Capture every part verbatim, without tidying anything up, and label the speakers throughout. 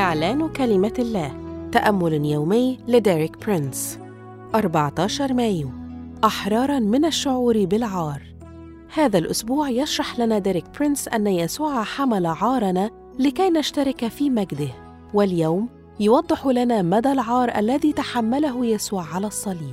Speaker 1: إعلان كلمة الله. تأمل يومي لديريك برينس. أربعة عشر مايو. أحراراً من الشعور بالعار. هذا الأسبوع يشرح لنا ديريك برينس أن يسوع حمل عارنا لكي نشترك في مجده، واليوم يوضح لنا مدى العار الذي تحمله يسوع على الصليب.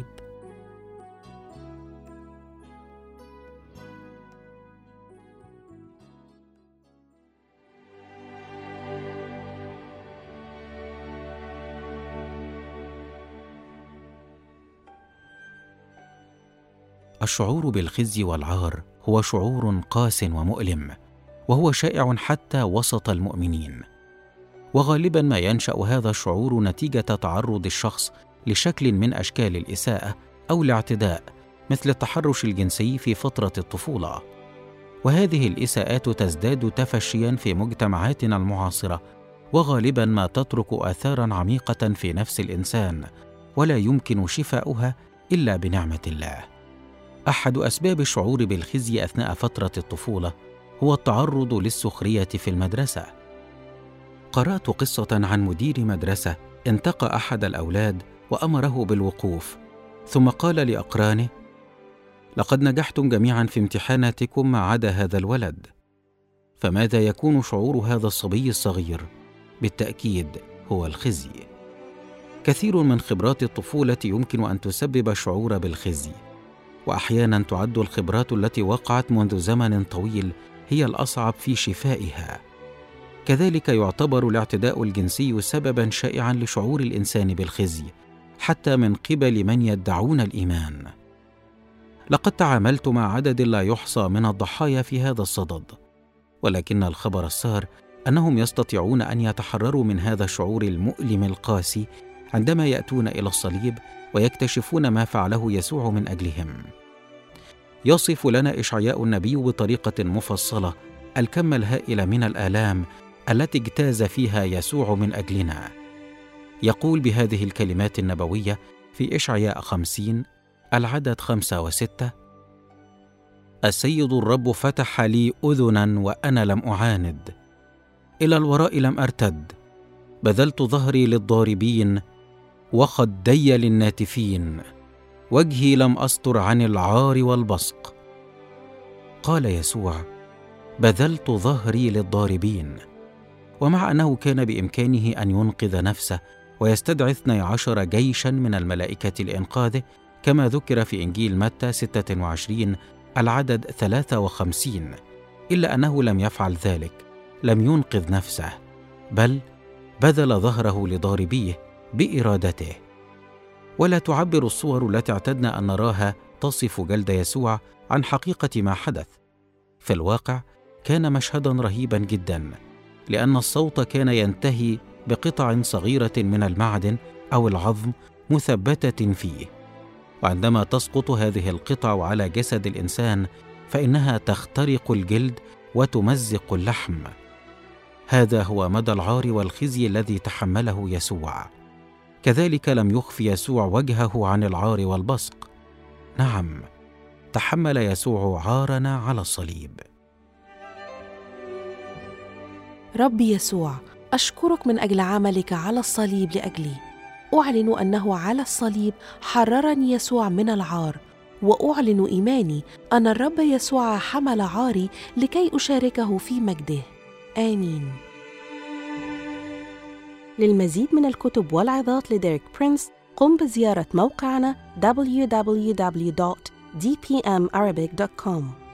Speaker 2: الشعور بالخزي والعار هو شعور قاس ومؤلم، وهو شائع حتى وسط المؤمنين. وغالبا ما ينشأ هذا الشعور نتيجة تعرض الشخص لشكل من أشكال الإساءة أو الاعتداء، مثل التحرش الجنسي في فترة الطفولة. وهذه الإساءات تزداد تفشيا في مجتمعاتنا المعاصرة، وغالبا ما تترك آثارا عميقة في نفس الإنسان، ولا يمكن شفاؤها إلا بنعمة الله. أحد أسباب الشعور بالخزي أثناء فترة الطفولة هو التعرض للسخرية في المدرسة. قرأت قصة عن مدير مدرسة انتقى أحد الأولاد وأمره بالوقوف، ثم قال لأقرانه: لقد نجحتم جميعا في امتحاناتكم ما عدا هذا الولد. فماذا يكون شعور هذا الصبي الصغير؟ بالتأكيد هو الخزي. كثير من خبرات الطفولة يمكن أن تسبب الشعور بالخزي، وأحيانا تعد الخبرات التي وقعت منذ زمن طويل هي الأصعب في شفائها. كذلك يعتبر الاعتداء الجنسي سببا شائعا لشعور الإنسان بالخزي، حتى من قبل من يدعون الإيمان. لقد تعاملت مع عدد لا يحصى من الضحايا في هذا الصدد، ولكن الخبر السار أنهم يستطيعون أن يتحرروا من هذا الشعور المؤلم القاسي عندما يأتون إلى الصليب ويكتشفون ما فعله يسوع من أجلهم. يصف لنا إشعياء النبي بطريقة مفصلة الكم الهائل من الآلام التي اجتاز فيها يسوع من أجلنا. يقول بهذه الكلمات النبوية في إشعياء خمسين العدد خمسة وستة: السيد الرب فتح لي أذنا وأنا لم أعاند، إلى الوراء لم أرتد، بذلت ظهري للضاربين وخدي للناتفين، وجهي لم أستر عن العار والبصق. قال يسوع: بذلت ظهري للضاربين. ومع أنه كان بإمكانه أن ينقذ نفسه ويستدعي اثني عشر جيشا من الملائكة لإنقاذه، كما ذكر في إنجيل متى ستة وعشرين العدد ثلاثة وخمسين، إلا أنه لم يفعل ذلك، لم ينقذ نفسه، بل بذل ظهره لضاربيه بإرادته. ولا تعبر الصور التي اعتدنا أن نراها تصف جلد يسوع عن حقيقة ما حدث. في الواقع كان مشهدا رهيبا جدا، لأن الصوت كان ينتهي بقطع صغيرة من المعدن أو العظم مثبتة فيه، وعندما تسقط هذه القطع على جسد الإنسان فإنها تخترق الجلد وتمزق اللحم. هذا هو مدى العار والخزي الذي تحمله يسوع. كذلك لم يخف يسوع وجهه عن العار والبصق. نعم، تحمل يسوع عارنا على الصليب.
Speaker 1: ربي يسوع، أشكرك من أجل عملك على الصليب لأجلي. أعلن أنه على الصليب حررني يسوع من العار، وأعلن إيماني أن الرب يسوع حمل عاري لكي أشاركه في مجده. آمين. للمزيد من الكتب والعظات لديريك برينس قم بزيارة موقعنا دبليو دبليو دبليو دوت دي بي إم أرابيك دوت كوم.